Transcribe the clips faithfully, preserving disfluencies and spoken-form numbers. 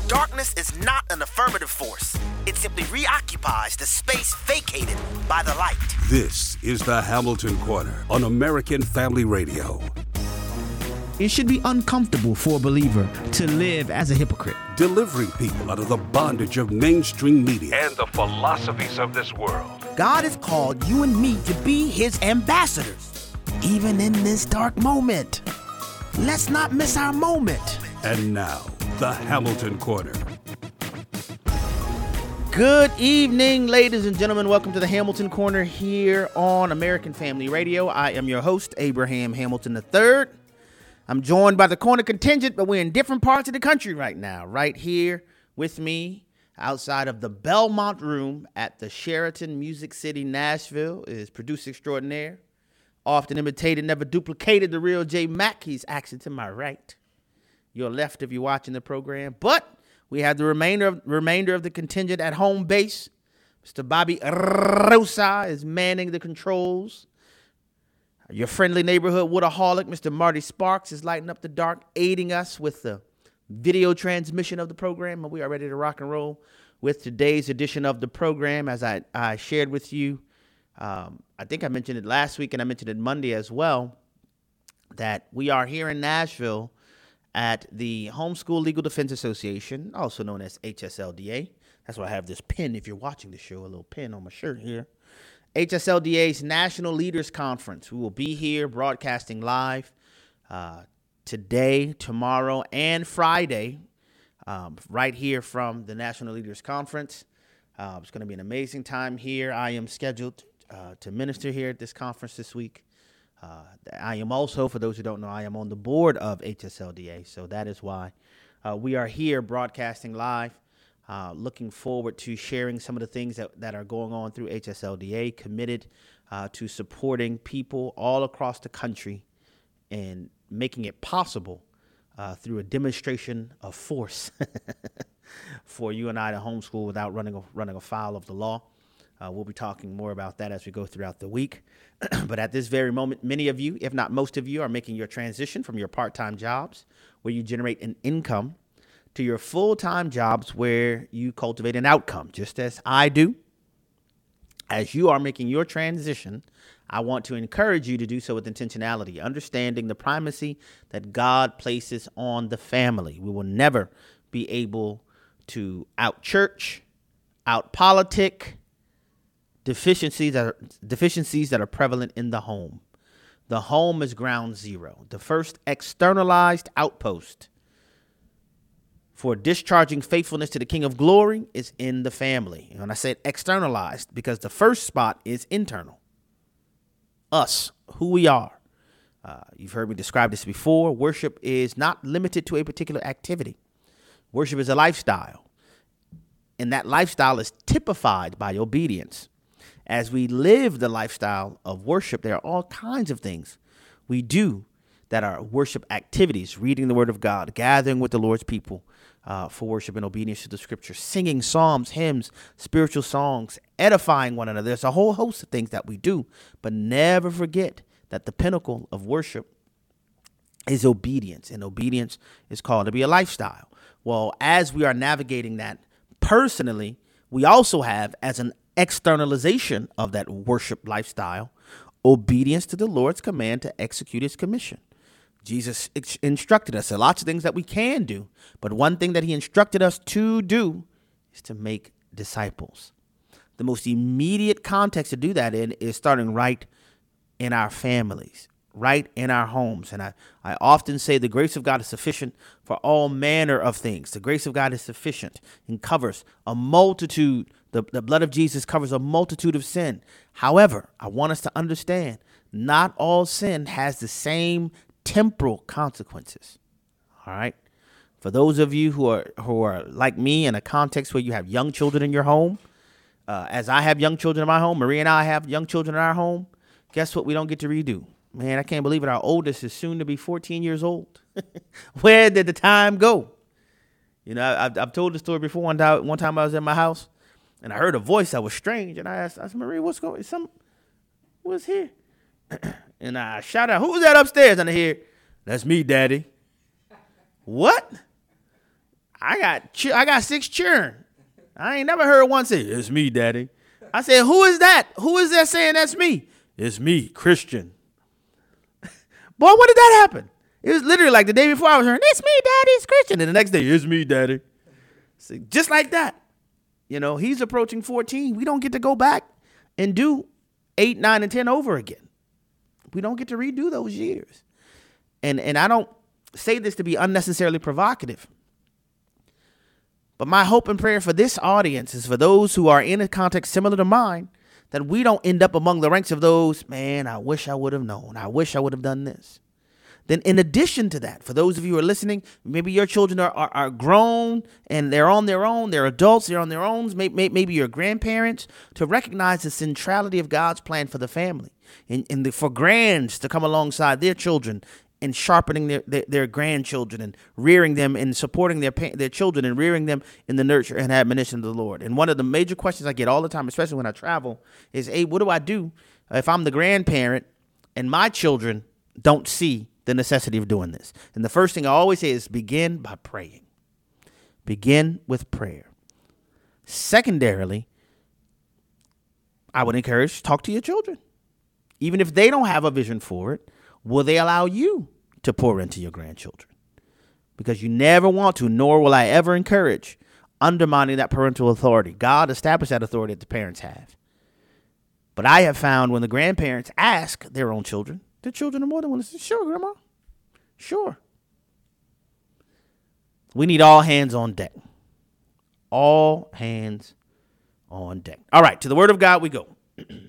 Darkness is not an affirmative force. It simply reoccupies the space vacated by the light. This is the Hamilton Corner on American Family Radio. It should be uncomfortable for a believer to live as a hypocrite. Delivering people out of the bondage of mainstream media and the philosophies of this world. God has called you and me to be his ambassadors, even in this dark moment. Let's not miss our moment. And now, the Hamilton Corner. Good evening, ladies and gentlemen. Welcome to the Hamilton Corner here on American Family Radio. I am your host, Abraham Hamilton the third. I'm joined by the corner contingent, but we're in different parts of the country right now. Right here with me outside of the Belmont Room at the Sheraton Music City, Nashville, is producer extraordinaire, often imitated, never duplicated, the real J Mac. He's actually to my right, your left if you're watching the program. But we have the remainder of, remainder of the contingent at home base. Mister Bobby Rosa is manning the controls. Your friendly neighborhood woodaholic, Mister Marty Sparks, is lighting up the dark, aiding us with the video transmission of the program. And we are ready to rock and roll with today's edition of the program. As I, I shared with you, um, I think I mentioned it last week and I mentioned it Monday as well, that we are here in Nashville at the Homeschool Legal Defense Association, also known as H S L D A. That's why I have this pin, if you're watching the show, a little pin on my shirt here. H S L D A's National Leaders Conference. We will be here broadcasting live uh, today, tomorrow, and Friday, um, right here from the National Leaders Conference. Uh, it's going to be an amazing time here. I am scheduled uh, to minister here at this conference this week. Uh, I am also, for those who don't know, I am on the board of H S L D A, so that is why uh, we are here broadcasting live. Uh, looking forward to sharing some of the things that, that are going on through H S L D A, committed uh, to supporting people all across the country and making it possible uh, through a demonstration of force for you and I to homeschool without running, a, running afoul of the law. Uh, we'll be talking more about that as we go throughout the week. But at this very moment, many of you, if not most of you, are making your transition from your part-time jobs where you generate an income to your full-time jobs where you cultivate an outcome, just as I do. As you are making your transition, I want to encourage you to do so with intentionality, understanding the primacy that God places on the family. We will never be able to out-church, out-politic deficiencies that are, deficiencies that are prevalent in the home. The home is ground zero, the first externalized outpost for discharging faithfulness to the King of Glory is in the family. And I said externalized because the first spot is internal. Us, who we are. Uh, you've heard me describe this before. Worship is not limited to a particular activity. Worship is a lifestyle. And that lifestyle is typified by obedience. As we live the lifestyle of worship, there are all kinds of things we do that are worship activities, reading the word of God, gathering with the Lord's people uh, for worship and obedience to the scripture, singing psalms, hymns, spiritual songs, edifying one another. There's a whole host of things that we do, but never forget that the pinnacle of worship is obedience, and obedience is called to be a lifestyle. Well, as we are navigating that personally, we also have as an externalization of that worship lifestyle, obedience to the Lord's command to execute his commission. Jesus instructed us a lots of things that we can do, but one thing that he instructed us to do is to make disciples. The most immediate context to do that in is starting right in our families, right in our homes. And I, I often say the grace of God is sufficient for all manner of things. The grace of God is sufficient and covers a multitude. The, the blood of Jesus covers a multitude of sin. However, I want us to understand not all sin has the same temporal consequences. All right. For those of you who are who are like me in a context where you have young children in your home, uh, as I have young children in my home, Maria and I have young children in our home. Guess what? We don't get to redo. Man, I can't believe it. Our oldest is soon to be fourteen years old. Where did the time go? You know, I've, I've told the story before. One time, one time I was in my house and I heard a voice that was strange. And I asked, I said, Maria, what's going on? Some, what's here? And I shout out, who's that upstairs? And I hear, that's me, Daddy. What? I, I got ch- I got six children. I ain't never heard one say, it's me, daddy. I said, who is that? Who is that saying that's me? It's me, Christian. Boy, when did that happen? It was literally like the day before I was hearing, it's me, daddy, it's Christian. And the next day, it's me, daddy. See, just like that. You know, he's approaching fourteen. We don't get to go back and do eight, nine, and ten over again. We don't get to redo those years. And and I don't say this to be unnecessarily provocative. But my hope and prayer for this audience is for those who are in a context similar to mine, that we don't end up among the ranks of those, man, I wish I would have known. I wish I would have done this. Then in addition to that, for those of you who are listening, maybe your children are, are, are grown and they're on their own. They're adults. They're on their own. Maybe, maybe your grandparents, to recognize the centrality of God's plan for the family, and, and the, for grands to come alongside their children and sharpening their, their, their grandchildren and rearing them and supporting their their children and rearing them in the nurture and admonition of the Lord. And one of the major questions I get all the time, especially when I travel, is, hey, what do I do if I'm the grandparent and my children don't see the necessity of doing this? And the first thing I always say is begin by praying. Begin with prayer. Secondarily, I would encourage, talk to your children. Even if they don't have a vision for it, will they allow you to pour into your grandchildren? Because you never want to, nor will I ever encourage undermining that parental authority. God established that authority that the parents have. But I have found when the grandparents ask their own children, their children are more than willing to say, sure, grandma, sure. We need all hands on deck. All hands on deck. All right, to the word of God we go.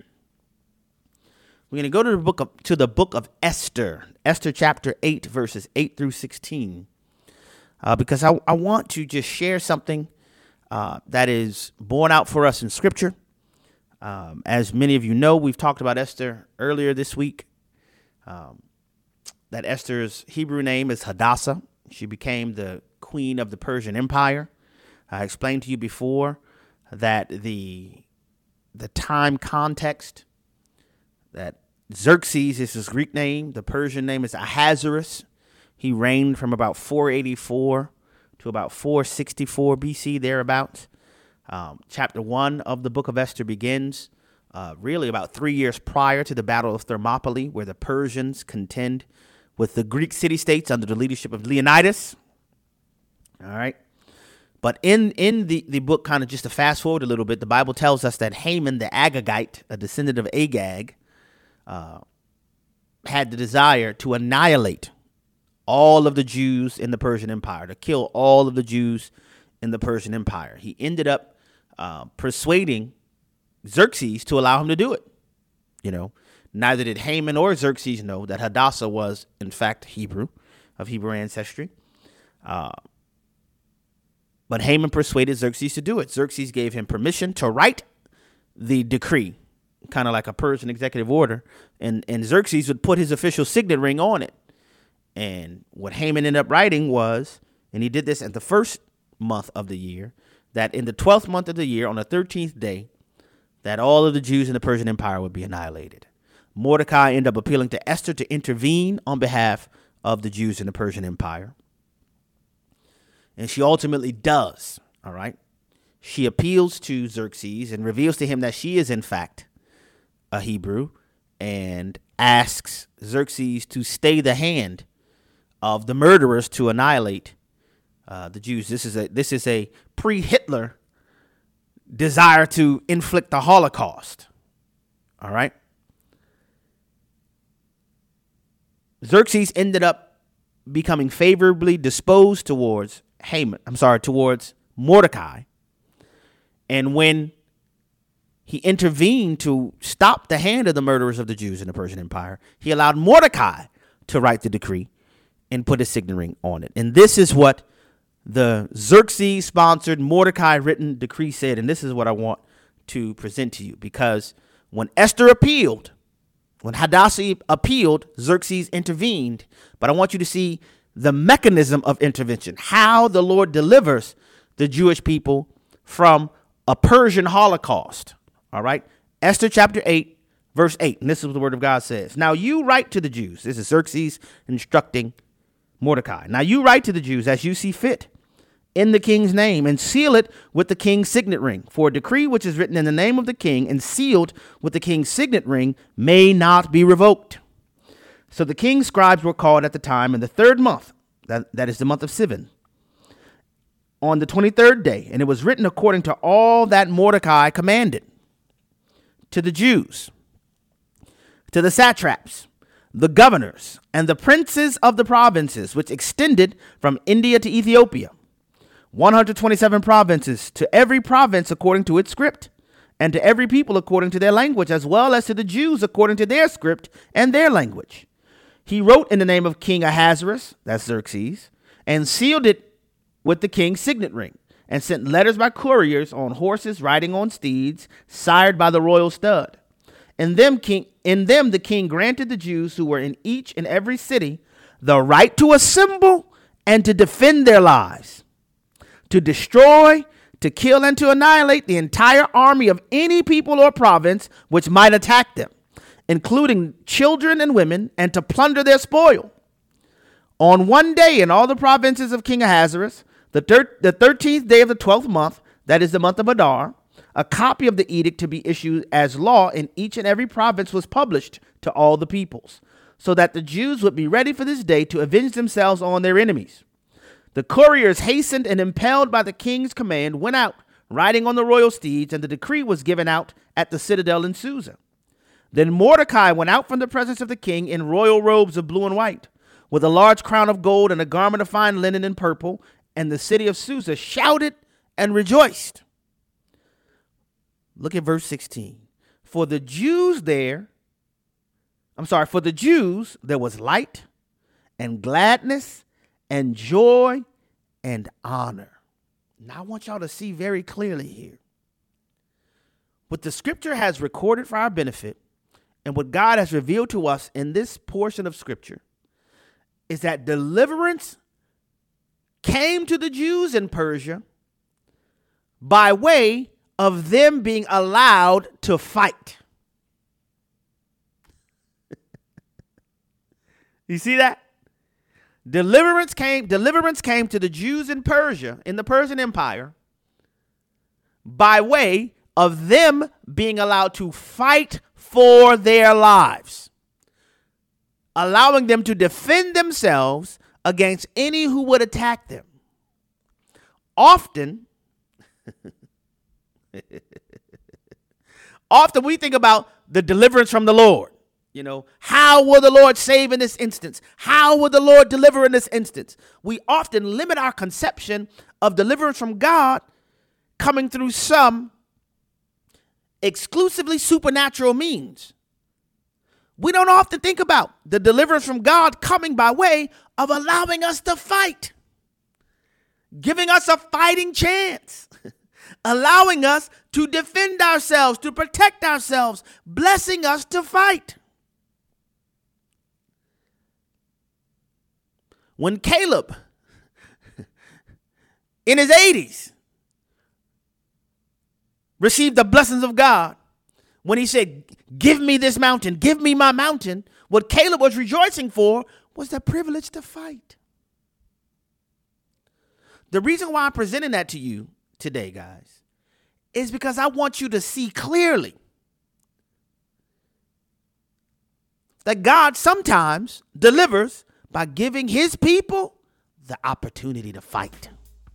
We're going to go to the book of to the book of Esther, Esther chapter eight, verses eight through sixteen, uh, because I, I want to just share something uh, that is borne out for us in Scripture. Um, as many of you know, we've talked about Esther earlier this week. Um, that Esther's Hebrew name is Hadassah. She became the queen of the Persian Empire. I explained to you before that the the time context, that Xerxes is his Greek name. The Persian name is Ahasuerus. He reigned from about four eighty-four to about four sixty-four B C, thereabouts. Um, chapter one of the book of Esther begins uh, really about three years prior to the Battle of Thermopylae, where the Persians contend with the Greek city-states under the leadership of Leonidas. All right. But in, in the, the book, kind of just to fast forward a little bit, the Bible tells us that Haman the Agagite, a descendant of Agag, uh, had the desire to annihilate all of the Jews in the Persian Empire, to kill all of the Jews in the Persian Empire. He ended up uh, persuading Xerxes to allow him to do it. You know, neither did Haman or Xerxes know that Hadassah was, in fact, Hebrew, of Hebrew ancestry. Uh, but Haman persuaded Xerxes to do it. Xerxes gave him permission to write the decree, kind of like a Persian executive order, and, and Xerxes would put his official signet ring on it. And what Haman ended up writing was, and he did this at the first month of the year, that in the twelfth month of the year, on the thirteenth day, that all of the Jews in the Persian Empire would be annihilated. Mordecai ended up appealing to Esther to intervene on behalf of the Jews in the Persian Empire. And she ultimately does, all right? She appeals to Xerxes and reveals to him that she is, in fact, a Hebrew, and asks Xerxes to stay the hand of the murderers to annihilate uh, the Jews. This is a this is a pre-Hitler desire to inflict the Holocaust. All right. Xerxes ended up becoming favorably disposed towards Haman. I'm sorry, towards Mordecai. And when he intervened to stop the hand of the murderers of the Jews in the Persian Empire, he allowed Mordecai to write the decree and put a signet ring on it. And this is what the Xerxes-sponsored, Mordecai-written decree said. And this is what I want to present to you, because when Esther appealed, when Hadassah appealed, Xerxes intervened. But I want you to see the mechanism of intervention, how the Lord delivers the Jewish people from a Persian Holocaust. All right. Esther chapter eight, verse eight. And this is what the word of God says. Now you write to the Jews. This is Xerxes instructing Mordecai. Now you write to the Jews as you see fit, in the king's name and seal it with the king's signet ring. For a decree which is written in the name of the king and sealed with the king's signet ring may not be revoked. So the king's scribes were called at the time in the third month, that, that is the month of Sivan, on the twenty-third day. And it was written according to all that Mordecai commanded to the Jews, to the satraps, the governors, and the princes of the provinces, which extended from India to Ethiopia, one hundred twenty-seven provinces, to every province according to its script, and to every people according to their language, as well as to the Jews according to their script and their language. He wrote in the name of King Ahasuerus, that's Xerxes, and sealed it with the king's signet ring, and sent letters by couriers on horses riding on steeds, sired by the royal stud. In them, king, in them the king granted the Jews who were in each and every city the right to assemble and to defend their lives, to destroy, to kill, and to annihilate the entire army of any people or province which might attack them, including children and women, and to plunder their spoil. On one day in all the provinces of King Ahasuerus, the, thir- the thirteenth day of the twelfth month, that is the month of Adar, a copy of the edict to be issued as law in each and every province was published to all the peoples, so that the Jews would be ready for this day to avenge themselves on their enemies. The couriers, hastened and impelled by the king's command, went out, riding on the royal steeds, and the decree was given out at the citadel in Susa. Then Mordecai went out from the presence of the king in royal robes of blue and white, with a large crown of gold and a garment of fine linen and purple, and the city of Susa shouted and rejoiced. Look at verse sixteen. For the Jews there, I'm sorry, for the Jews there was light and gladness and joy and honor. Now I want y'all to see very clearly here. What the scripture has recorded for our benefit and what God has revealed to us in this portion of scripture is that deliverance came to the Jews in Persia by way of them being allowed to fight. You see that? Deliverance came, deliverance came to the Jews in Persia, in the Persian Empire, by way of them being allowed to fight for their lives, allowing them to defend themselves against any who would attack them. Often, often we think about the deliverance from the Lord. You know, how will the Lord save in this instance? How will the Lord deliver in this instance? We often limit our conception of deliverance from God coming through some exclusively supernatural means. We don't often think about the deliverance from God coming by way of allowing us to fight, giving us a fighting chance, allowing us to defend ourselves, to protect ourselves, blessing us to fight. When Caleb, in his eighties, received the blessings of God, when he said, give me this mountain, give me my mountain, what Caleb was rejoicing for was the privilege to fight. The reason why I'm presenting that to you today, guys, is because I want you to see clearly that God sometimes delivers by giving his people the opportunity to fight.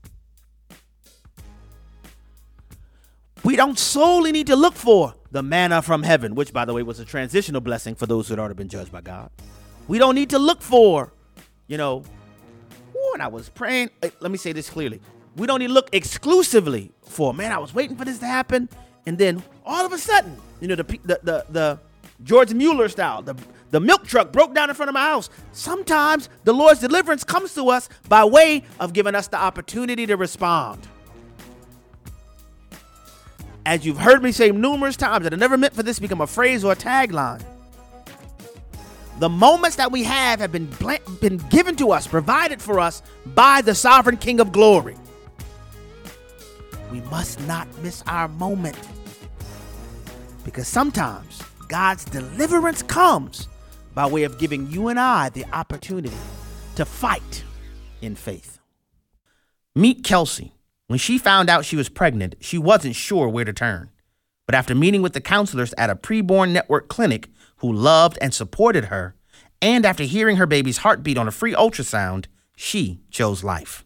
We don't solely need to look for the manna from heaven, which, by the way, was a transitional blessing for those who had already been judged by God. We don't need to look for, you know, when I was praying, let me say this clearly. We don't need to look exclusively for, man, I was waiting for this to happen. And then all of a sudden, you know, the the the, the George Mueller style, the, the milk truck broke down in front of my house. Sometimes the Lord's deliverance comes to us by way of giving us the opportunity to respond. As you've heard me say numerous times, that I never meant for this to become a phrase or a tagline. The moments that we have have been, been given to us, provided for us by the sovereign King of glory. We must not miss our moment, because sometimes God's deliverance comes by way of giving you and I the opportunity to fight in faith. Meet Kelsey. When she found out she was pregnant, she wasn't sure where to turn. But after meeting with the counselors at a preborn network clinic who loved and supported her, and after hearing her baby's heartbeat on a free ultrasound, she chose life.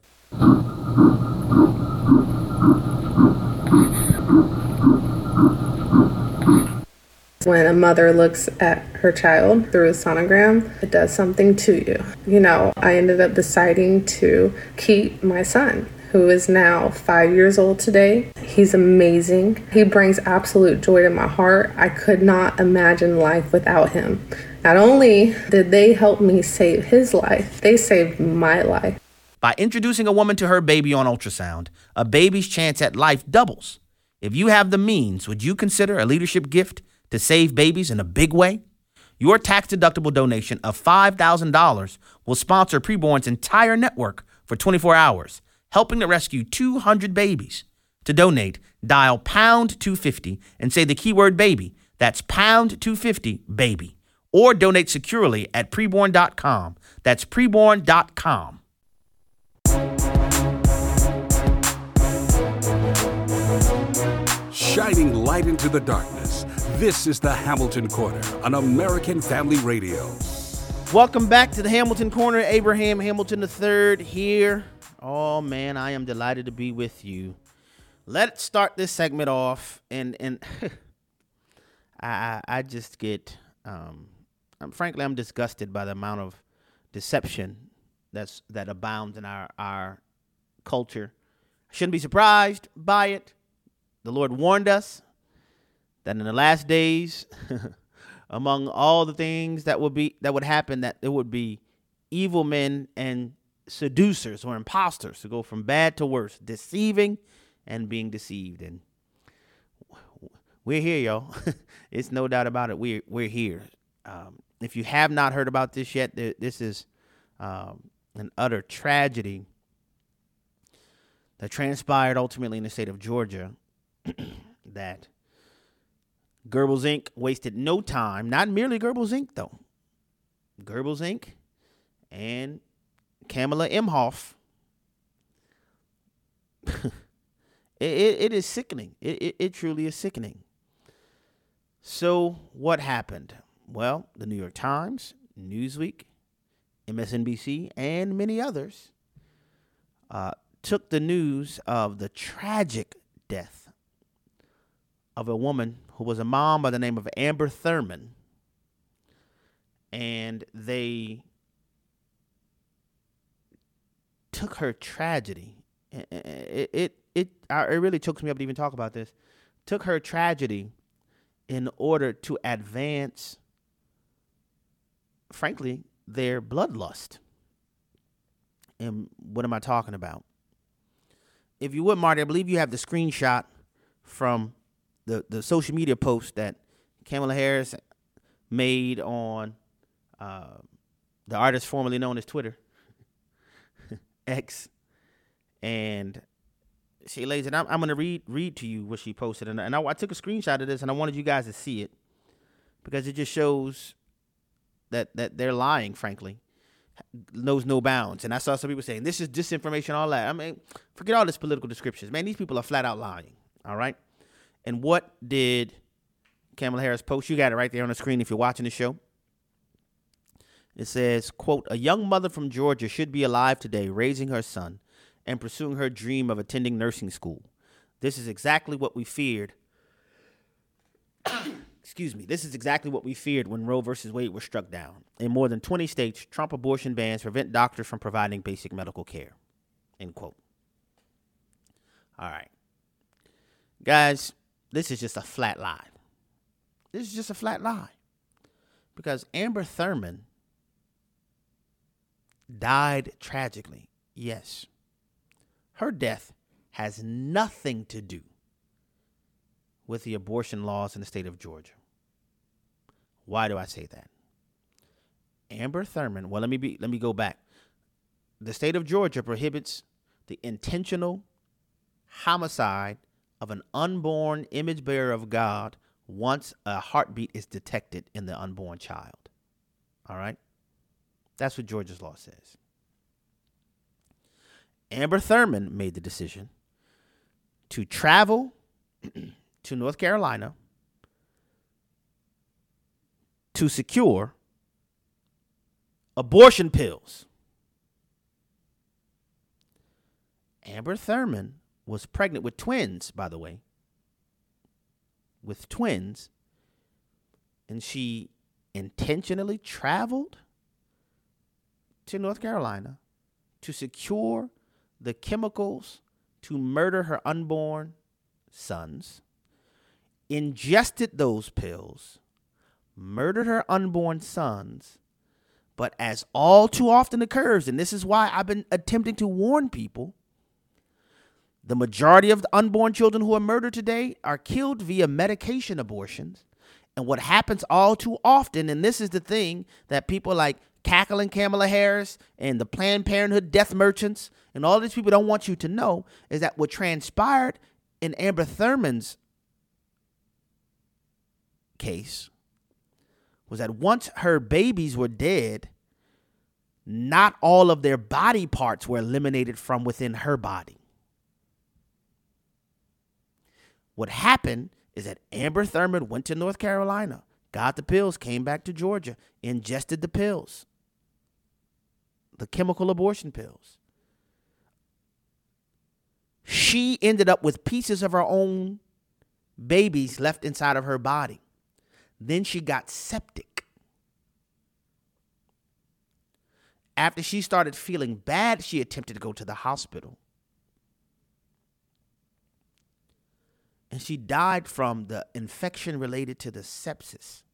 When a mother looks at her child through a sonogram, it does something to you. You know, I ended up deciding to keep my son, who is now five years old today. He's amazing. He brings absolute joy to my heart. I could not imagine life without him. Not only did they help me save his life, they saved my life. By introducing a woman to her baby on ultrasound, a baby's chance at life doubles. If you have the means, would you consider a leadership gift to save babies in a big way? Your tax-deductible donation of five thousand dollars will sponsor Preborn's entire network for twenty-four hours, helping to rescue two hundred babies. To donate, dial pound two fifty and say the keyword baby. That's pound two fifty, baby. Or donate securely at preborn dot com. That's preborn dot com. Shining light into the darkness. This is the Hamilton Corner on American Family Radio. Welcome back to the Hamilton Corner. Abraham Hamilton the third here. Oh, man, I am delighted to be with you. Let's start this segment off. And and I, I just get, um, I'm, frankly, I'm disgusted by the amount of deception that's that abounds in our, our culture. I shouldn't be surprised by it. The Lord warned us that in the last days, among all the things that would be that would happen, that there would be evil men and seducers or imposters to go from bad to worse, deceiving and being deceived. And we're here, y'all. It's no doubt about it. We're we're here. Um, if you have not heard about this yet, this is um, an utter tragedy that transpired ultimately in the state of Georgia. That Goebbels Incorporated wasted no time, not merely Goebbels Incorporated, though. Goebbels Incorporated and Kamala Imhoff. it, it, it is sickening. It, it, it truly is sickening. So what happened? Well, the New York Times, Newsweek, M S N B C, and many others uh, took the news of the tragic death of a woman who was a mom by the name of Amber Thurman, and they took her tragedy. It it it, it, it really chokes me up to even talk about this. Took her tragedy in order to advance, frankly, their bloodlust. And what am I talking about? If you would, Marty, I believe you have the screenshot from the, the social media post that Kamala Harris made on uh, the artist formerly known as Twitter, X. And she lays it. I'm, I'm going to read read to you what she posted. And, and I, I took a screenshot of this, and I wanted you guys to see it because it just shows that that they're lying, frankly. Knows no bounds. And I saw some people saying, this is disinformation, all that. I mean, forget all this political descriptions. Man, these people are flat out lying, all right? And what did Kamala Harris post? You got it right there on the screen if you're watching the show. It says, quote, a young mother from Georgia should be alive today, raising her son and pursuing her dream of attending nursing school. This is exactly what we feared. Excuse me. This is exactly what we feared when Roe versus Wade was struck down. In more than twenty states, Trump abortion bans prevent doctors from providing basic medical care. End quote. All right. Guys, this is just a flat lie. This is just a flat lie. Because Amber Thurman died tragically. Yes. Her death has nothing to do with the abortion laws in the state of Georgia. Why do I say that? Amber Thurman, well, let me be let me go back. The state of Georgia prohibits the intentional homicide of an unborn image bearer of God once a heartbeat is detected in the unborn child. All right? That's what Georgia's law says. Amber Thurman made the decision to travel to North Carolina to secure abortion pills. Amber Thurman was pregnant with twins, by the way. With twins. And she intentionally traveled to North Carolina to secure the chemicals to murder her unborn sons, ingested those pills, murdered her unborn sons. But as all too often occurs, and this is why I've been attempting to warn people, the majority of the unborn children who are murdered today are killed via medication abortions. And what happens all too often, and this is the thing that people like cackling Kamala Harris and the Planned Parenthood death merchants and all these people don't want you to know, is that what transpired in Amber Thurman's case was that once her babies were dead, not all of their body parts were eliminated from within her body. What happened is that Amber Thurman went to North Carolina, got the pills, came back to Georgia, ingested the pills, the chemical abortion pills. She ended up with pieces of her own babies left inside of her body. Then she got septic. After she started feeling bad, she attempted to go to the hospital. And she died from the infection related to the sepsis.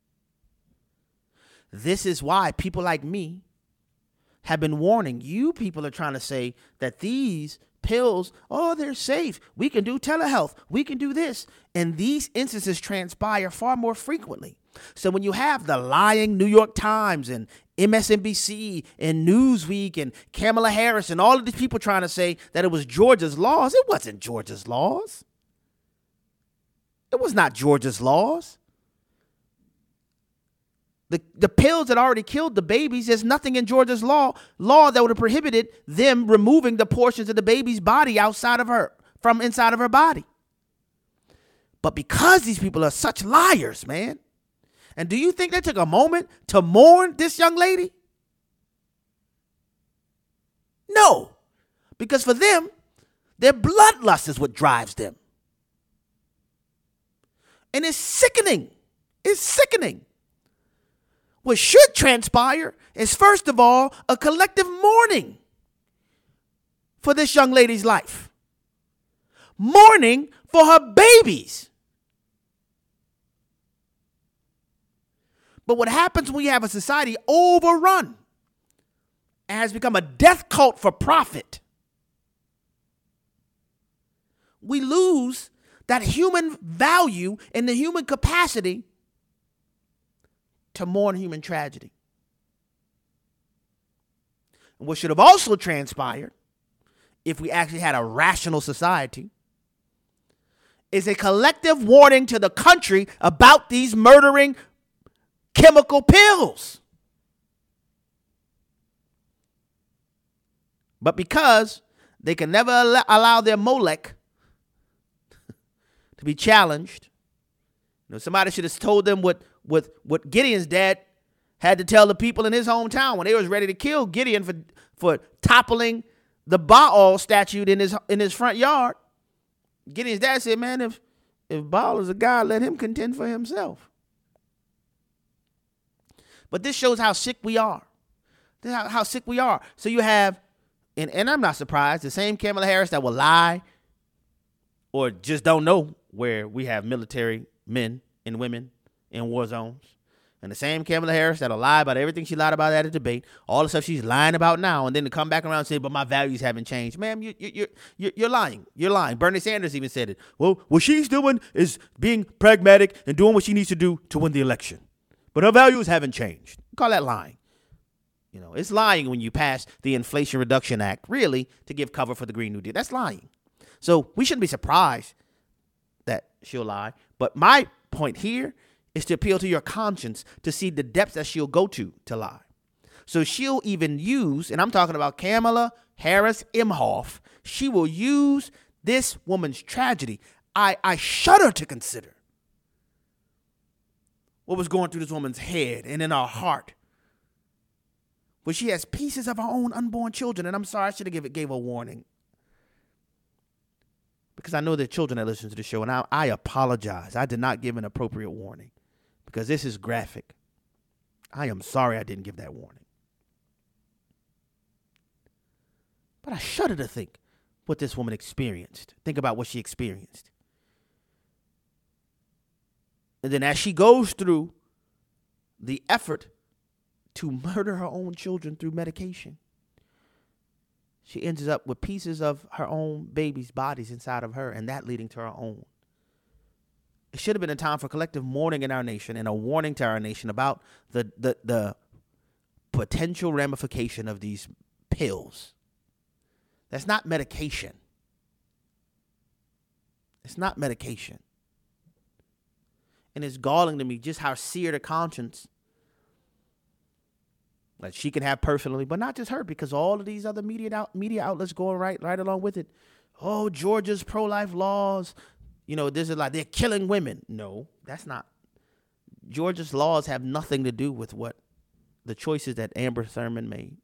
This is why people like me have been warning you. People are trying to say that these pills, oh, they're safe. We can do telehealth. We can do this. And these instances transpire far more frequently. So when you have the lying New York Times and M S N B C and Newsweek and Kamala Harris and all of these people trying to say that it was Georgia's laws, it wasn't Georgia's laws. It was not Georgia's laws. The, the pills that already killed the babies, there's nothing in Georgia's law, law that would have prohibited them removing the portions of the baby's body outside of her, from inside of her body. But because these people are such liars, man, and do you think they took a moment to mourn this young lady? No, because for them, their bloodlust is what drives them. And it's sickening. It's sickening. What should transpire is, first of all, a collective mourning for this young lady's life. Mourning for her babies. But what happens when you have a society overrun and has become a death cult for profit? We lose that human value and the human capacity to mourn human tragedy. And what should have also transpired, if we actually had a rational society, is a collective warning to the country about these murdering chemical pills. But because they can never al- allow their Molech to be challenged, you know, somebody should have told them what, what, what Gideon's dad had to tell the people in his hometown when they was ready to kill Gideon for, for toppling the Baal statue in his in his front yard. Gideon's dad said, man, if, if Baal is a god, let him contend for himself. But this shows how sick we are. This is how, how sick we are. So you have, and, and I'm not surprised, the same Kamala Harris that will lie or just don't know where we have military men and women in war zones. And the same Kamala Harris that'll lie about everything she lied about at a debate, all the stuff she's lying about now, and then to come back around and say, but my values haven't changed. Ma'am, you, you, you're, you're lying. You're lying. Bernie Sanders even said it. Well, what she's doing is being pragmatic and doing what she needs to do to win the election. But her values haven't changed. Call that lying. You know, it's lying when you pass the Inflation Reduction Act, really, to give cover for the Green New Deal. That's lying. So we shouldn't be surprised that she'll lie. But my point here is to appeal to your conscience to see the depths that she'll go to to lie. So she'll even use, and I'm talking about Kamala Harris Imhoff, She will use this woman's tragedy. I, I shudder to consider what was going through this woman's head and in her heart. But she has pieces of her own unborn children. And I'm sorry, I should have give it, gave a warning. Because I know there are children that listen to the show. And I, I apologize. I did not give an appropriate warning. Because this is graphic. I am sorry I didn't give that warning. But I shudder to think what this woman experienced. Think about what she experienced. And then as she goes through the effort to murder her own children through medication, she ends up with pieces of her own baby's bodies inside of her, and that leading to her own. It should have been a time for collective mourning in our nation and a warning to our nation about the the, the potential ramification of these pills. That's not medication. It's not medication. And it's galling to me just how seared a conscience that she can have personally, but not just her, because all of these other media out, media outlets going right, right along with it. Oh, Georgia's pro-life laws. You know, this is like they're killing women. No, that's not. Georgia's laws have nothing to do with what the choices that Amber Thurman made.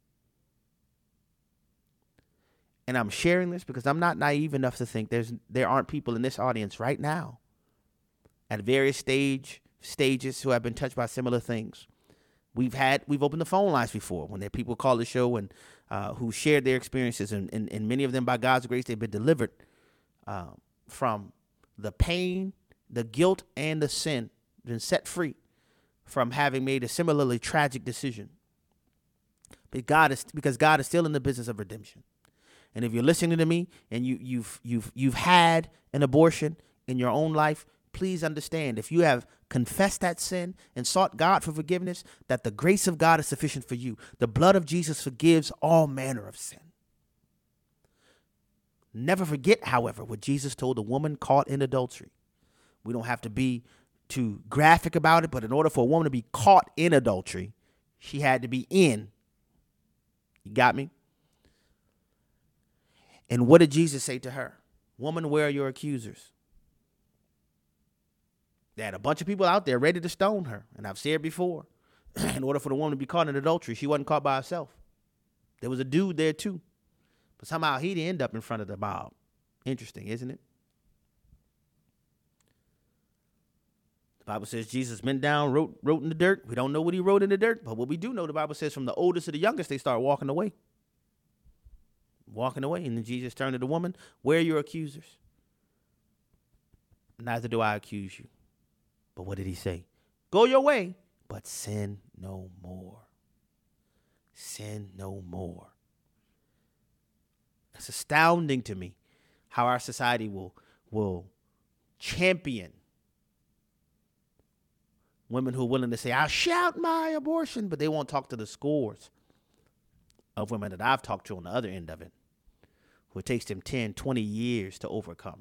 And I'm sharing this because I'm not naive enough to think there's there aren't people in this audience right now at various stage stages who have been touched by similar things. We've had we've opened the phone lines before when there people call the show and uh, who shared their experiences, and, and, and many of them, by God's grace, they've been delivered uh, from the pain, the guilt, and the sin, been set free from having made a similarly tragic decision. But God is because God is still in the business of redemption. And if you're listening to me and you, you've you've you've had an abortion in your own life, please understand, if you have confessed that sin and sought God for forgiveness, that the grace of God is sufficient for you. The blood of Jesus forgives all manner of sin. Never forget, however, what Jesus told the woman caught in adultery. We don't have to be too graphic about it, but in order for a woman to be caught in adultery, she had to be in. You got me? And what did Jesus say to her? Woman, where are your accusers? They had a bunch of people out there ready to stone her. And I've said before, in order for the woman to be caught in adultery, she wasn't caught by herself. There was a dude there too. But somehow he didn't end up in front of the mob. Interesting, isn't it? The Bible says Jesus bent down, wrote, wrote in the dirt. We don't know what he wrote in the dirt. But what we do know, the Bible says from the oldest to the youngest, they start walking away. Walking away. And then Jesus turned to the woman, where are your accusers? Neither do I accuse you. But what did he say? Go your way, but sin no more. Sin no more. It's astounding to me how our society will, will champion women who are willing to say, I'll shout my abortion, but they won't talk to the scores of women that I've talked to on the other end of it, who it takes them ten, twenty years to overcome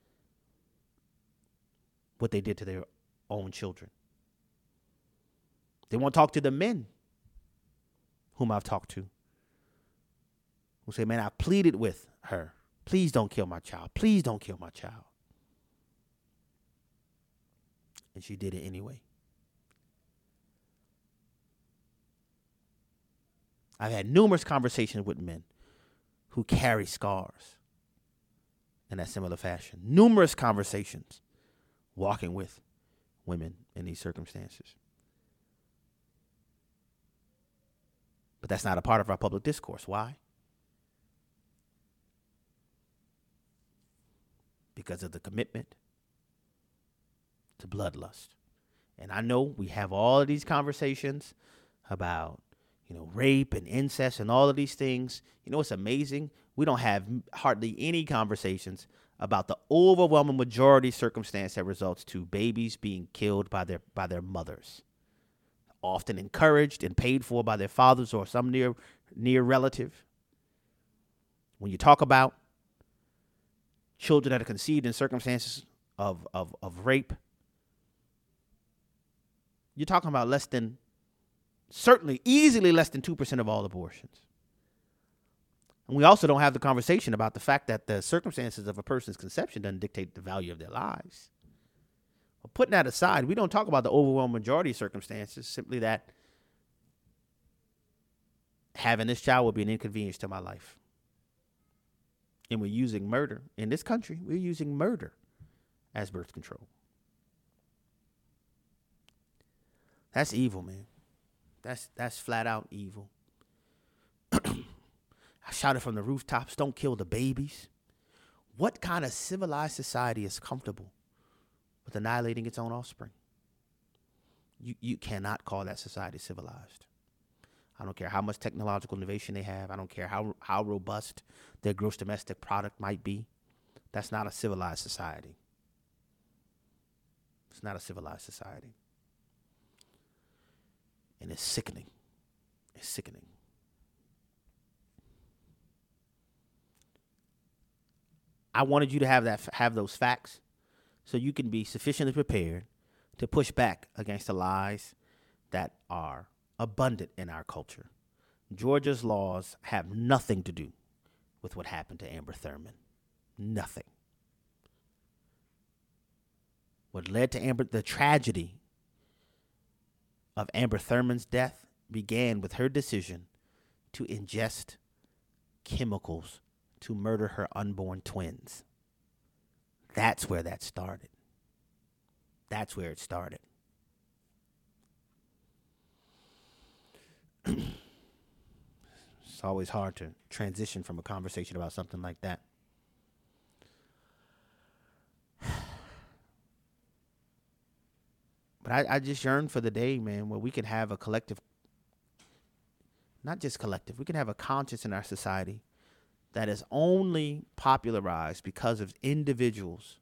what they did to their own children. They won't talk to the men whom I've talked to, who say, man, I pleaded with her. Please don't kill my child. Please don't kill my child. And she did it anyway. I've had numerous conversations with men who carry scars in that similar fashion. Numerous conversations walking with women in these circumstances. But that's not a part of our public discourse. Why? Because of the commitment to bloodlust. And I know we have all of these conversations about, you know, rape and incest and all of these things. You know what's amazing? We don't have hardly any conversations about the overwhelming majority circumstance that results to babies being killed by their by their mothers, often encouraged and paid for by their fathers or some near near relative. When you talk about children that are conceived in circumstances of, of, of rape, you're talking about less than, certainly easily less than two percent of all abortions. And we also don't have the conversation about the fact that the circumstances of a person's conception doesn't dictate the value of their lives. But putting that aside, we don't talk about the overwhelming majority of circumstances, simply that having this child will be an inconvenience to my life. And we're using murder. In this country, we're using murder as birth control. That's evil, man. That's that's flat out evil. I shouted from the rooftops, don't kill the babies. What kind of civilized society is comfortable with annihilating its own offspring? You you cannot call that society civilized. I don't care how much technological innovation they have. I don't care how, how robust their gross domestic product might be. That's not a civilized society. It's not a civilized society. And it's sickening. It's sickening. I wanted you to have that, have those facts so you can be sufficiently prepared to push back against the lies that are abundant in our culture. Georgia's laws have nothing to do with what happened to Amber Thurman. Nothing. What led to Amber, the tragedy of Amber Thurman's death began with her decision to ingest chemicals to murder her unborn twins. That's where that started. That's where it started. It's always hard to transition from a conversation about something like that. But I, I just yearn for the day, man, where we can have a collective, not just collective, we can have a conscience in our society that is only popularized because of individuals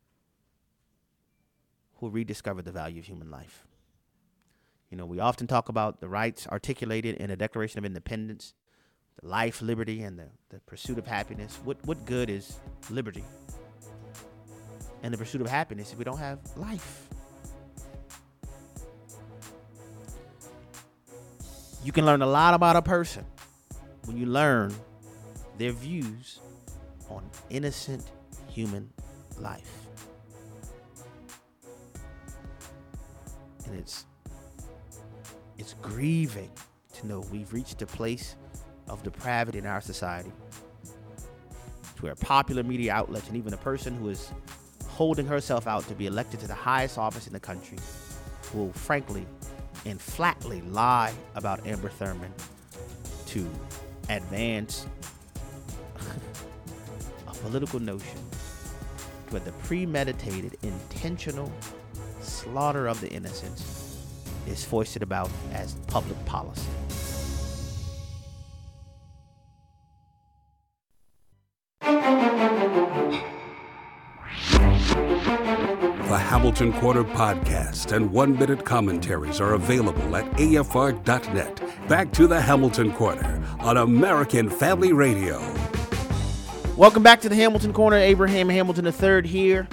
who rediscover the value of human life. You know, we often talk about the rights articulated in the Declaration of Independence, the life, liberty, and the, the pursuit of happiness. What what good is liberty and the pursuit of happiness if we don't have life? You can learn a lot about a person when you learn their views on innocent human life. And it's it's grieving to know we've reached a place of depravity in our society to where popular media outlets and even a person who is holding herself out to be elected to the highest office in the country will frankly and flatly lie about Amber Thurman to advance a political notion where the premeditated, intentional slaughter of the innocents is foisted about as public policy. The Hamilton Corner podcast and one-minute commentaries are available at A F R dot net. Back to the Hamilton Corner on American Family Radio. Welcome back to the Hamilton Corner. Abraham Hamilton the third here.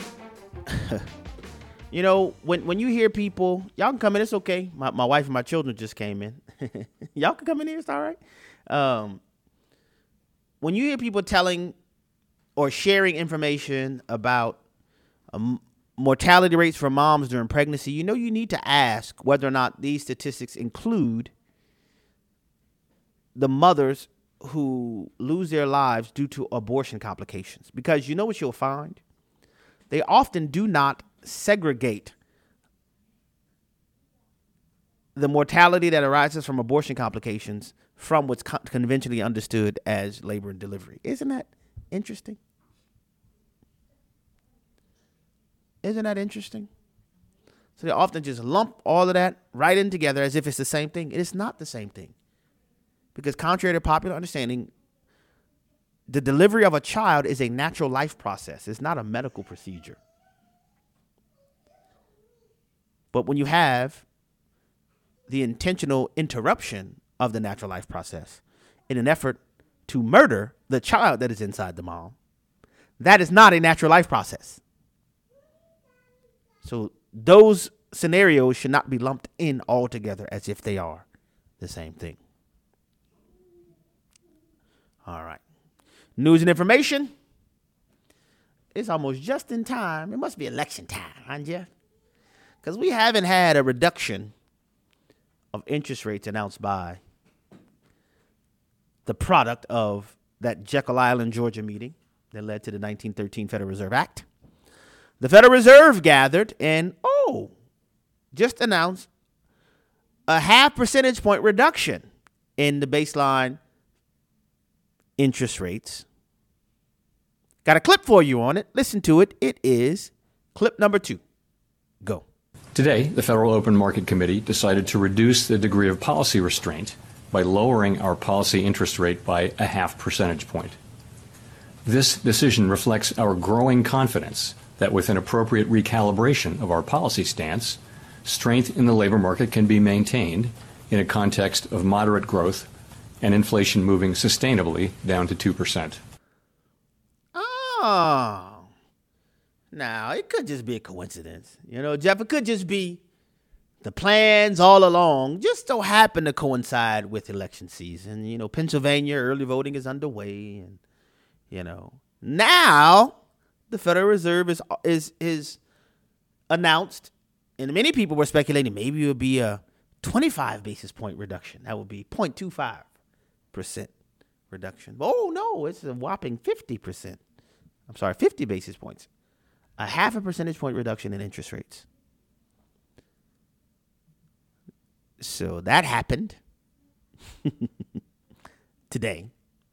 You know, when, when you hear people, y'all can come in, it's okay. My, my wife and my children just came in. Y'all can come in here, it's all right. Um, when you hear people telling or sharing information about um, mortality rates for moms during pregnancy, you know you need to ask whether or not these statistics include the mothers who lose their lives due to abortion complications. Because you know what you'll find? They often do not segregate the mortality that arises from abortion complications from what's con- conventionally understood as labor and delivery. Isn't that interesting? Isn't that interesting? So they often just lump all of that right in together as if it's the same thing. It is not the same thing. Because contrary to popular understanding, the delivery of a child is a natural life process. It's not a medical procedure. But when you have the intentional interruption of the natural life process in an effort to murder the child that is inside the mom, that is not a natural life process. So those scenarios should not be lumped in all together as if they are the same thing. All right. News and information. It's almost just in time. It must be election time, huh, Jeff? Because we haven't had a reduction of interest rates announced by the product of that Jekyll Island, Georgia meeting that led to the nineteen thirteen Federal Reserve Act. The Federal Reserve gathered and, oh, just announced a half percentage point reduction in the baseline interest rates. Got a clip for you on it. Listen to it. It is clip number two. Go. Today, the Federal Open Market Committee decided to reduce the degree of policy restraint by lowering our policy interest rate by a half percentage point. This decision reflects our growing confidence that with an appropriate recalibration of our policy stance, strength in the labor market can be maintained in a context of moderate growth and inflation moving sustainably down to two percent. Oh, now it could just be a coincidence. You know, Jeff, it could just be the plans all along just so happen to coincide with election season. You know, Pennsylvania early voting is underway. And, you know, now the Federal Reserve is is is announced, and many people were speculating maybe it would be a twenty-five basis point reduction. That would be zero point two five percent reduction. Oh, no, it's a whopping fifty percent. I'm sorry, fifty basis points. A half a percentage point reduction in interest rates. So that happened today.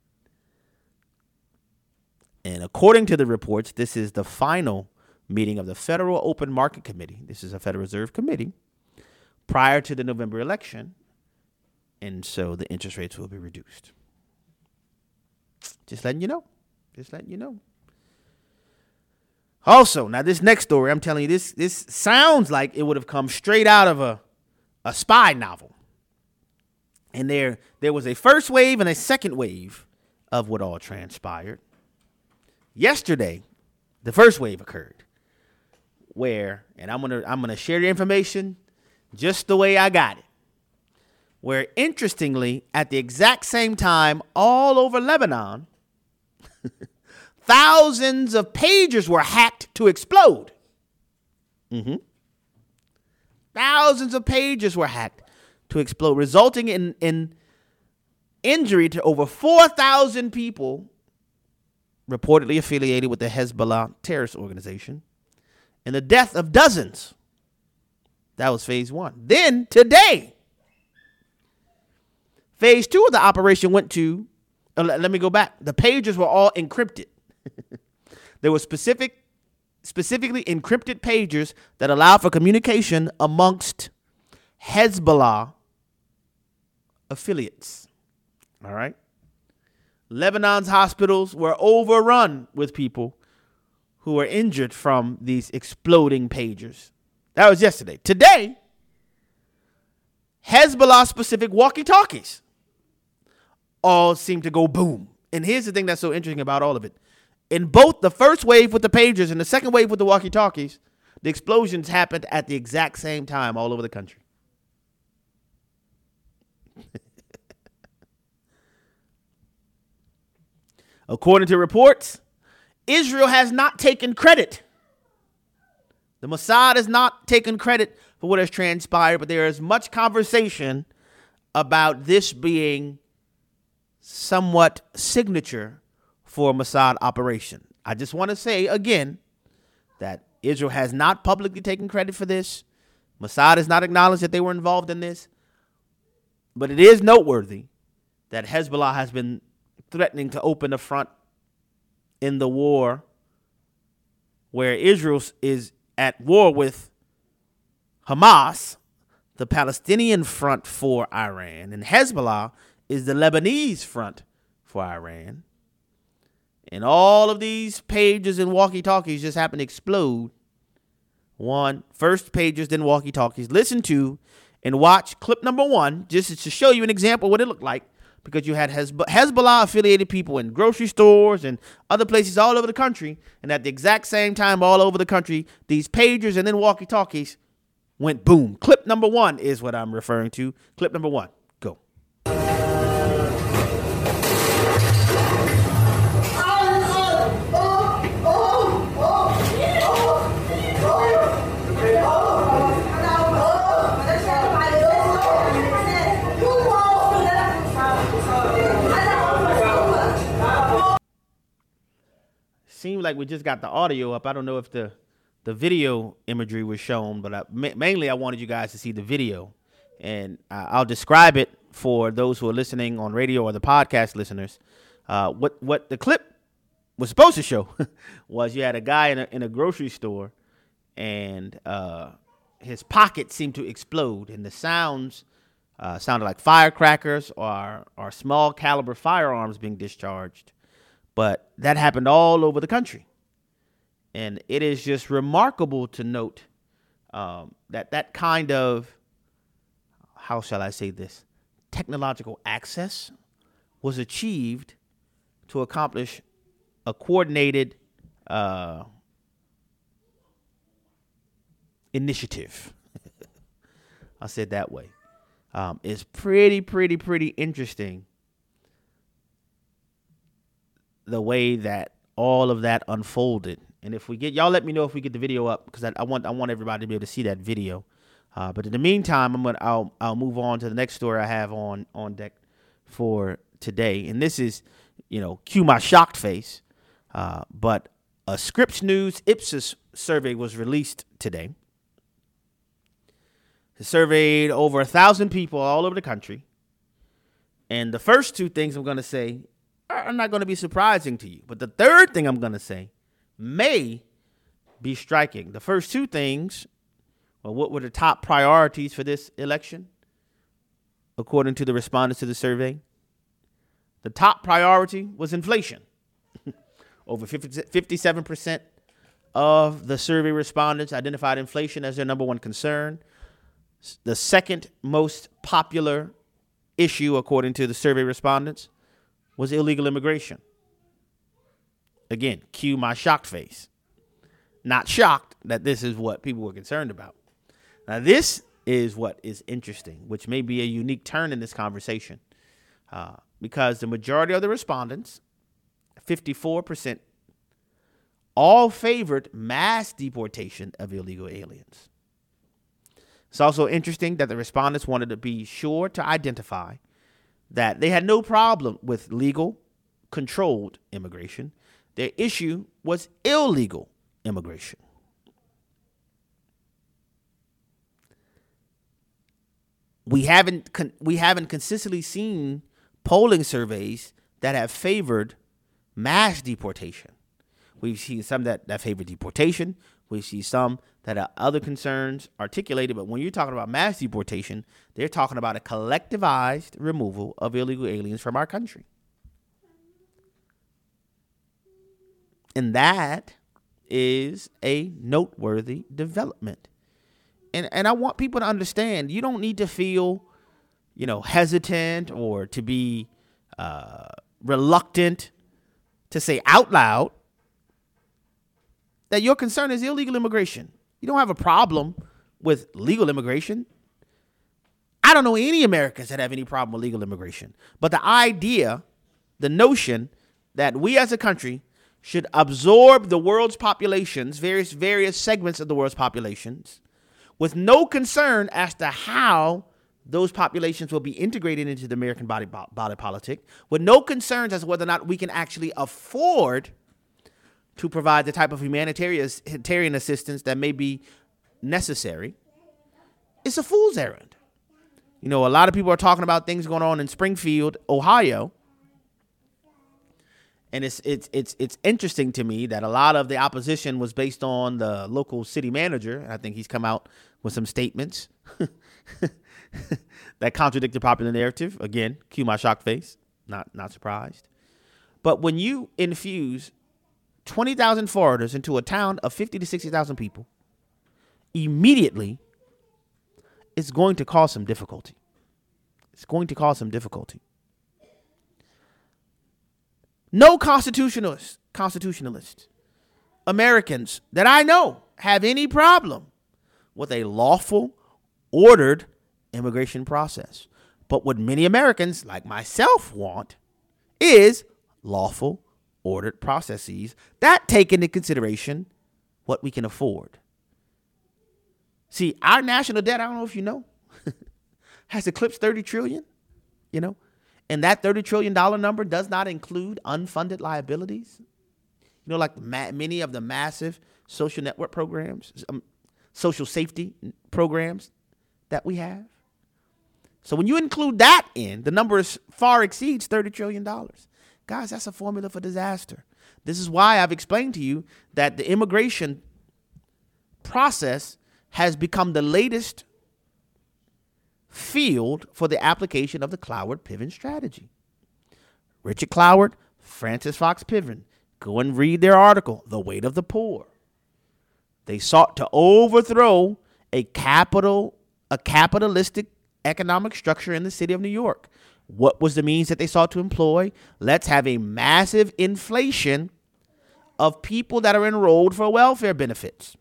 And according to the reports, this is the final meeting of the Federal Open Market Committee. This is a Federal Reserve Committee prior to the November election. And so the interest rates will be reduced. Just letting you know. Just letting you know. Also, now this next story, I'm telling you, this this sounds like it would have come straight out of a, a spy novel. And there, there was a first wave and a second wave of what all transpired. Yesterday, the first wave occurred where, and I'm gonna I'm gonna share the information just the way I got it. Where interestingly, at the exact same time, all over Lebanon, thousands of pagers were hacked to explode. Mm-hmm. Thousands of pagers were hacked to explode, resulting in, in injury to over four thousand people reportedly affiliated with the Hezbollah terrorist organization, and the death of dozens. That was phase one. Then today, phase two of the operation went to, uh, let, let me go back. The pagers were all encrypted. There were specific, specifically encrypted pagers that allow for communication amongst Hezbollah affiliates. All right. Lebanon's hospitals were overrun with people who were injured from these exploding pagers. That was yesterday. Today, Hezbollah-specific walkie-talkies all seem to go boom. And here's the thing that's so interesting about all of it. In both the first wave with the pagers and the second wave with the walkie-talkies, the explosions happened at the exact same time all over the country. According to reports, Israel has not taken credit. The Mossad has not taken credit for what has transpired, but there is much conversation about this being somewhat signature for a Mossad operation. I just want to say again that Israel has not publicly taken credit for this. Mossad has not acknowledged that they were involved in this. But it is noteworthy that Hezbollah has been threatening to open a front in the war where Israel is at war with Hamas, the Palestinian front for Iran, and Hezbollah is the Lebanese front for Iran. And all of these pages and walkie-talkies just happen to explode. One, first pages, then walkie-talkies. Listen to and watch clip number one, just to show you an example of what it looked like, because you had Hezb- Hezbollah-affiliated people in grocery stores and other places all over the country, and at the exact same time all over the country, these pagers and then walkie-talkies went boom. Clip number one is what I'm referring to. Clip number one. Go. seemed like we just got the audio up. I don't know if the the video imagery was shown, but I, ma- mainly I wanted you guys to see the video, and uh, I'll describe it for those who are listening on radio or the podcast listeners. Uh, what what the clip was supposed to show was you had a guy in a, in a grocery store, and uh, his pocket seemed to explode, and the sounds uh, sounded like firecrackers or or small caliber firearms being discharged. But that happened all over the country. And it is just remarkable to note um, that that kind of, how shall I say this, technological access was achieved to accomplish a coordinated uh, initiative. I'll say it that way. Um, it's pretty, pretty, pretty interesting the way that all of that unfolded. And if we get, y'all let me know if we get the video up, because I, I want I want everybody to be able to see that video. Uh, but in the meantime, I'm gonna I'll I'll move on to the next story I have on on deck for today. And this is, you know, cue my shocked face. Uh, but a Scripps News Ipsos survey was released today. It surveyed over a thousand people all over the country. And the first two things I'm going to say are not going to be surprising to you. But the third thing I'm going to say may be striking. The first two things, well, what were the top priorities for this election, according to the respondents to the survey? The top priority was inflation. Over fifty, fifty-seven percent of the survey respondents identified inflation as their number one concern. The second most popular issue, according to the survey respondents, was illegal immigration. Again, cue my shocked face. Not shocked that this is what people were concerned about. Now, this is what is interesting, which may be a unique turn in this conversation, uh, because the majority of the respondents, fifty-four percent, all favored mass deportation of illegal aliens. It's also interesting that the respondents wanted to be sure to identify that they had no problem with legal, controlled immigration. Their issue was illegal immigration. We haven't con- we haven't consistently seen polling surveys that have favored mass deportation. We've seen some that, that favor deportation. We see some that have other concerns articulated. But when you're talking about mass deportation, they're talking about a collectivized removal of illegal aliens from our country. And that is a noteworthy development. And and I want people to understand, you don't need to feel, you know, hesitant or to be uh, reluctant to say out loud that your concern is illegal immigration. You don't have a problem with legal immigration. I don't know any Americans that have any problem with legal immigration. But the idea, the notion that we as a country should absorb the world's populations, various various segments of the world's populations, with no concern as to how those populations will be integrated into the American body, body politic, with no concerns as to whether or not we can actually afford to provide the type of humanitarian humanitarian assistance that may be necessary, it's a fool's errand. You know, a lot of people are talking about things going on in Springfield, Ohio. And it's it's it's it's interesting to me that a lot of the opposition was based on the local city manager. I think he's come out with some statements that contradict the popular narrative. Again, cue my shocked face. Not not surprised. But when you infuse twenty thousand foreigners into a town of fifty to sixty thousand people, immediately, it's going to cause some difficulty. It's going to cause some difficulty. No constitutionalists, constitutionalists, Americans that I know have any problem with a lawful, ordered immigration process. But what many Americans, like myself, want is lawful, ordered processes that take into consideration what we can afford. See, our national debt, I don't know if you know, has eclipsed thirty trillion dollars, you know, and that thirty trillion dollars number does not include unfunded liabilities. You know, like the ma- many of the massive social network programs, um, social safety programs that we have. So when you include that in, the number is far exceeds thirty trillion dollars. Guys, that's a formula for disaster. This is why I've explained to you that the immigration process has become the latest field for the application of the Cloward-Piven strategy. Richard Cloward, Francis Fox Piven, go and read their article, The Weight of the Poor. They sought to overthrow a capital, a capitalistic economic structure in the city of New York. What was the means that they sought to employ? Let's have a massive inflation of people that are enrolled for welfare benefits.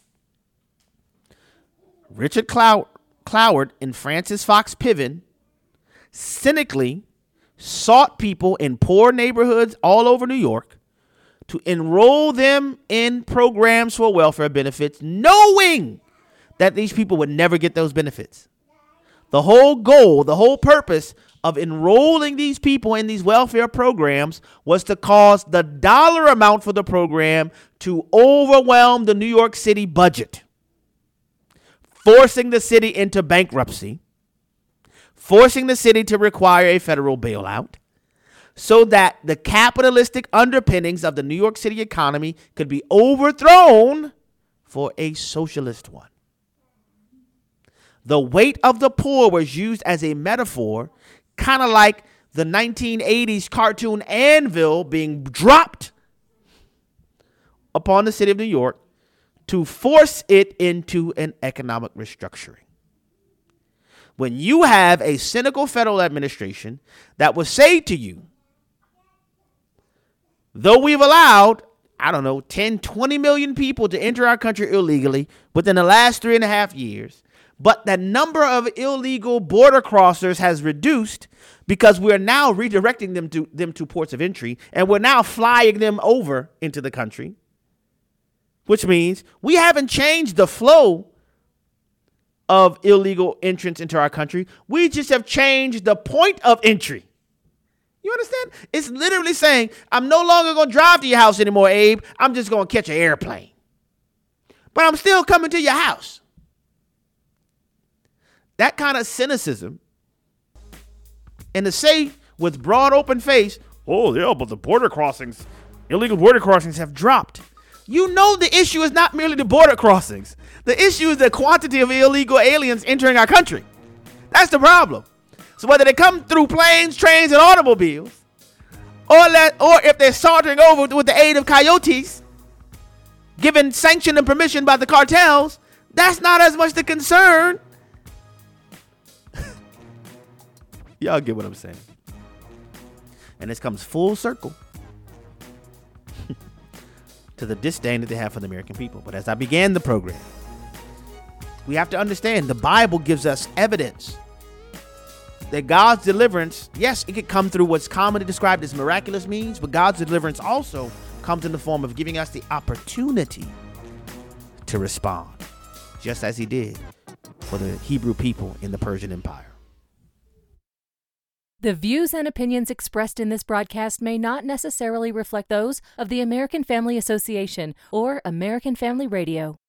Richard Clow- Cloward and Francis Fox Piven cynically sought people in poor neighborhoods all over New York to enroll them in programs for welfare benefits, knowing that these people would never get those benefits. The whole goal, the whole purpose of enrolling these people in these welfare programs was to cause the dollar amount for the program to overwhelm the New York City budget, forcing the city into bankruptcy, forcing the city to require a federal bailout, so that the capitalistic underpinnings of the New York City economy could be overthrown for a socialist one. The weight of the poor was used as a metaphor, kind of like the nineteen eighties cartoon Anvil being dropped upon the city of New York to force it into an economic restructuring. When you have a cynical federal administration that will say to you, though we've allowed, I don't know, ten, twenty million people to enter our country illegally within the last three and a half years, but the number of illegal border crossers has reduced because we're now redirecting them to them to ports of entry, and we're now flying them over into the country, which means we haven't changed the flow of illegal entrance into our country. We just have changed the point of entry. You understand? It's literally saying, I'm no longer going to drive to your house anymore, Abe. I'm just going to catch an airplane. But I'm still coming to your house. That kind of cynicism, and to say with broad open face, oh, yeah, but the border crossings, illegal border crossings have dropped. You know the issue is not merely the border crossings. The issue is the quantity of illegal aliens entering our country. That's the problem. So whether they come through planes, trains, and automobiles, or let, or if they're sauntering over with the aid of coyotes, given sanction and permission by the cartels, that's not as much the concern. Y'all get what I'm saying. And this comes full circle to the disdain that they have for the American people. But as I began the program, we have to understand the Bible gives us evidence that God's deliverance, yes, it could come through what's commonly described as miraculous means, but God's deliverance also comes in the form of giving us the opportunity to respond, just as he did for the Hebrew people in the Persian Empire. The views and opinions expressed in this broadcast may not necessarily reflect those of the American Family Association or American Family Radio.